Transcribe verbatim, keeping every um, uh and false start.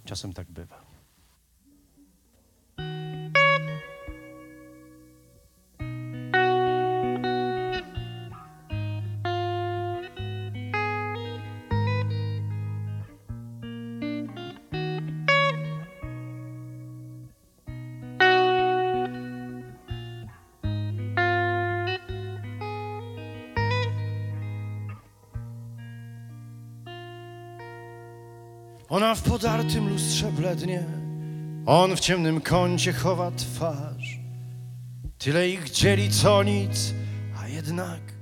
Czasem tak bywa. Ona w podartym lustrze blednie, on w ciemnym kącie chowa twarz. Tyle ich dzieli co nic, a jednak